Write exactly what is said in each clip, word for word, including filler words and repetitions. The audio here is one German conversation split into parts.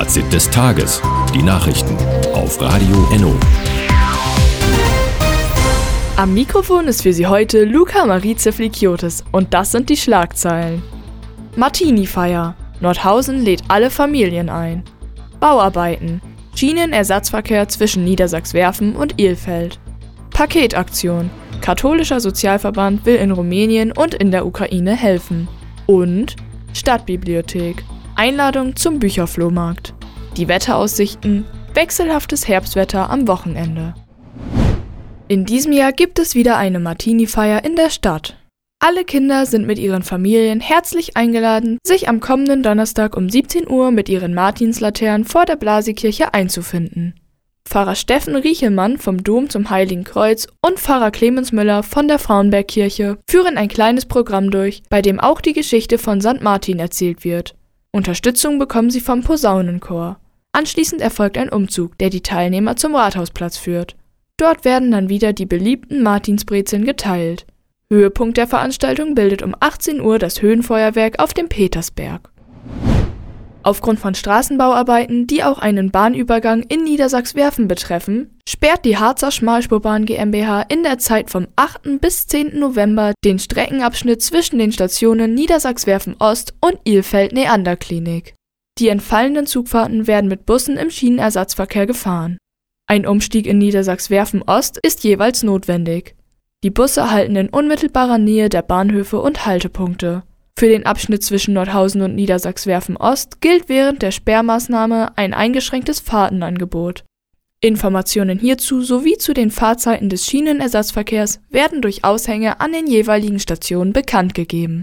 Fazit des Tages. Die Nachrichten auf Radio Enno. Am Mikrofon ist für Sie heute Luca Marize Flikiotis und das sind die Schlagzeilen. Martini-Feier. Nordhausen lädt alle Familien ein. Bauarbeiten. Schienenersatzverkehr zwischen Niedersachswerfen und Ilfeld. Paketaktion. Katholischer Sozialverband will in Rumänien und in der Ukraine helfen. Und Stadtbibliothek. Einladung zum Bücherflohmarkt. Die Wetteraussichten. Wechselhaftes Herbstwetter am Wochenende. In diesem Jahr gibt es wieder eine Martini-Feier in der Stadt. Alle Kinder sind mit ihren Familien herzlich eingeladen, sich am kommenden Donnerstag um siebzehn Uhr mit ihren Martinslaternen vor der Blasikirche einzufinden. Pfarrer Steffen Riechelmann vom Dom zum Heiligen Kreuz und Pfarrer Clemens Müller von der Frauenbergkirche führen ein kleines Programm durch, bei dem auch die Geschichte von Sankt Martin erzählt wird. Unterstützung bekommen sie vom Posaunenchor. Anschließend erfolgt ein Umzug, der die Teilnehmer zum Rathausplatz führt. Dort werden dann wieder die beliebten Martinsbrezeln geteilt. Höhepunkt der Veranstaltung bildet um achtzehn Uhr das Höhenfeuerwerk auf dem Petersberg. Aufgrund von Straßenbauarbeiten, die auch einen Bahnübergang in Niedersachswerfen betreffen, sperrt die Harzer Schmalspurbahn GmbH in der Zeit vom achten bis zehnten November den Streckenabschnitt zwischen den Stationen Niedersachswerfen Ost und Ilfeld-Neander-Klinik. Die entfallenden Zugfahrten werden mit Bussen im Schienenersatzverkehr gefahren. Ein Umstieg in Niedersachswerfen Ost ist jeweils notwendig. Die Busse halten in unmittelbarer Nähe der Bahnhöfe und Haltepunkte. Für den Abschnitt zwischen Nordhausen und Niedersachswerfen Ost gilt während der Sperrmaßnahme ein eingeschränktes Fahrtenangebot. Informationen hierzu sowie zu den Fahrzeiten des Schienenersatzverkehrs werden durch Aushänge an den jeweiligen Stationen bekannt gegeben.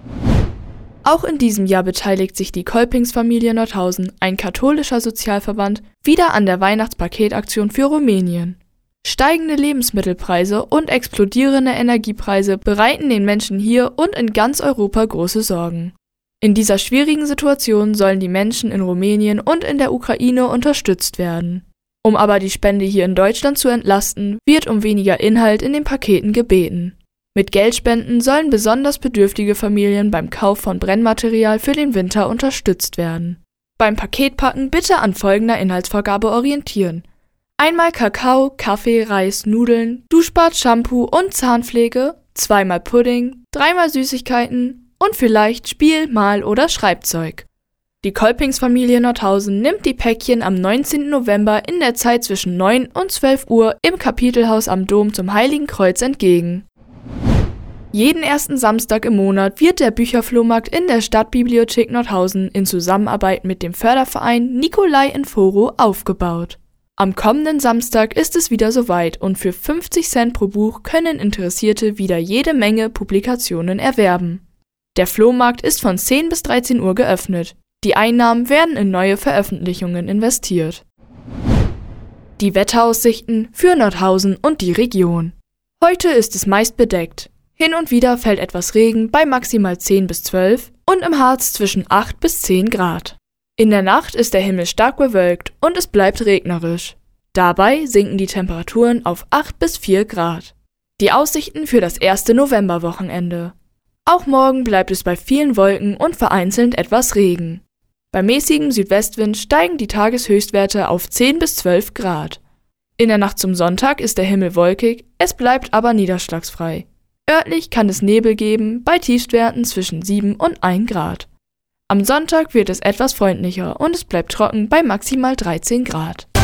Auch in diesem Jahr beteiligt sich die Kolpingsfamilie Nordhausen, ein katholischer Sozialverband, wieder an der Weihnachtspaketaktion für Rumänien. Steigende Lebensmittelpreise und explodierende Energiepreise bereiten den Menschen hier und in ganz Europa große Sorgen. In dieser schwierigen Situation sollen die Menschen in Rumänien und in der Ukraine unterstützt werden. Um aber die Spende hier in Deutschland zu entlasten, wird um weniger Inhalt in den Paketen gebeten. Mit Geldspenden sollen besonders bedürftige Familien beim Kauf von Brennmaterial für den Winter unterstützt werden. Beim Paketpacken bitte an folgender Inhaltsvorgabe orientieren. Einmal Kakao, Kaffee, Reis, Nudeln, Duschbad, Shampoo und Zahnpflege, zweimal Pudding, dreimal Süßigkeiten und vielleicht Spiel-, Mal- oder Schreibzeug. Die Kolpingsfamilie Nordhausen nimmt die Päckchen am neunzehnten November in der Zeit zwischen neun und zwölf Uhr im Kapitelhaus am Dom zum Heiligen Kreuz entgegen. Jeden ersten Samstag im Monat wird der Bücherflohmarkt in der Stadtbibliothek Nordhausen in Zusammenarbeit mit dem Förderverein Nikolai in Foro aufgebaut. Am kommenden Samstag ist es wieder soweit und für fünfzig Cent pro Buch können Interessierte wieder jede Menge Publikationen erwerben. Der Flohmarkt ist von zehn bis dreizehn Uhr geöffnet. Die Einnahmen werden in neue Veröffentlichungen investiert. Die Wetteraussichten für Nordhausen und die Region. Heute ist es meist bedeckt. Hin und wieder fällt etwas Regen bei maximal zehn bis zwölf und im Harz zwischen acht bis zehn Grad. In der Nacht ist der Himmel stark bewölkt und es bleibt regnerisch. Dabei sinken die Temperaturen auf acht bis vier Grad. Die Aussichten für das erste Novemberwochenende. Auch morgen bleibt es bei vielen Wolken und vereinzelt etwas Regen. Bei mäßigem Südwestwind steigen die Tageshöchstwerte auf zehn bis zwölf Grad. In der Nacht zum Sonntag ist der Himmel wolkig, es bleibt aber niederschlagsfrei. Örtlich kann es Nebel geben, bei Tiefstwerten zwischen sieben und ein Grad. Am Sonntag wird es etwas freundlicher und es bleibt trocken bei maximal dreizehn Grad.